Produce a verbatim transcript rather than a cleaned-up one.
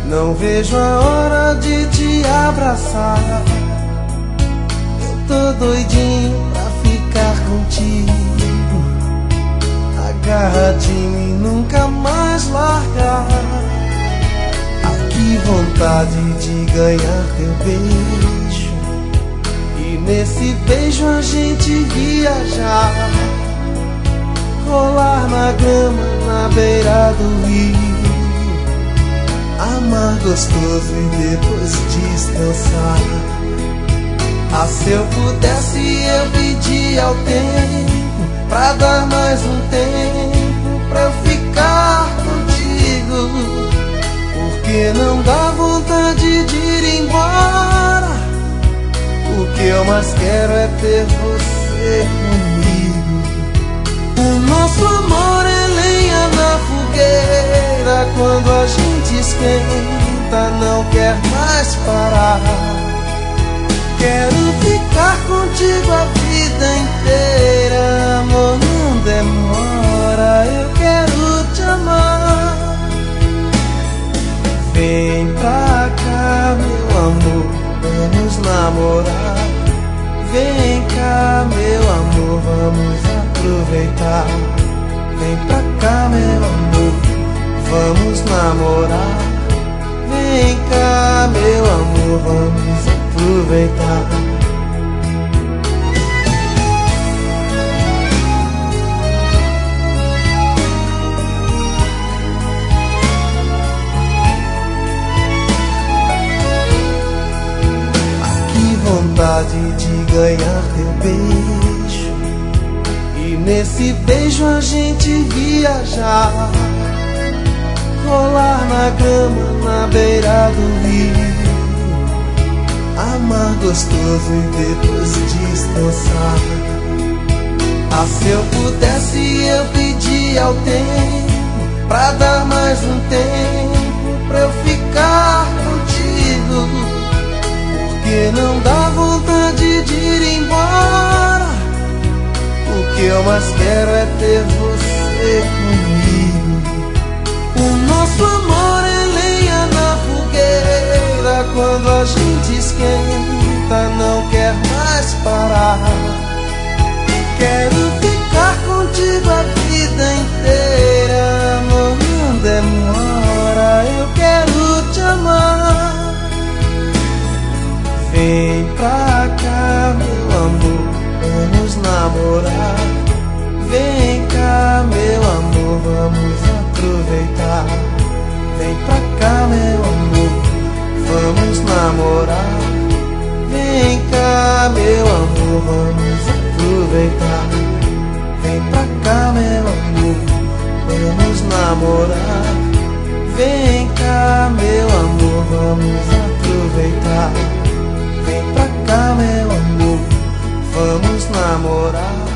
Não vejo a hora de te abraçar. Eu tô doidinho pra ficar contigo, agarradinho e nunca mais largar. Ai, que vontade de ganhar teu beijo, e nesse beijo a gente viajar, rolar na grama na beira do rio, amar gostoso e depois descansar. Ah, se eu pudesse eu pedia ao tempo pra dar mais um tempo pra eu ficar contigo, porque não dá vontade de ir embora. O que eu mais quero é ter você comigo. O nosso amor é lenha na fogueira, quando a gente esquenta não quer mais parar. Quero ficar contigo a vida inteira, amor, não demora, eu quero te amar. Vem pra cá, meu amor, vamos namorar. Vem cá, meu amor, vamos aproveitar. Vem pra cá, meu amor, vamos namorar. Vem cá, meu amor, vamos aproveitar. Ah, que vontade de ganhar teu beijo, e nesse beijo a gente viajar, rolar na grama na beira do rio, amar gostoso e depois descansar. Ah, se eu pudesse eu pedia ao tempo pra dar mais um tempo pra eu ficar contigo, porque não dá vontade de ir embora. O que eu mais quero é ter você comigo. O nosso amor é lenha na fogueira, quando a gente esquenta não quer mais parar. Quero ficar contigo a vida inteira, amor, não demora, eu quero te amar. Vem pra cá, meu amor, vamos namorar. Vem cá, meu amor, vamos aproveitar. Vem pra cá, meu amor, vamos namorar. Vem cá, meu amor, vamos aproveitar. Vem pra cá, meu amor, vamos namorar. Vem cá, meu amor, vamos aproveitar. Vem pra cá, meu amor, vamos namorar.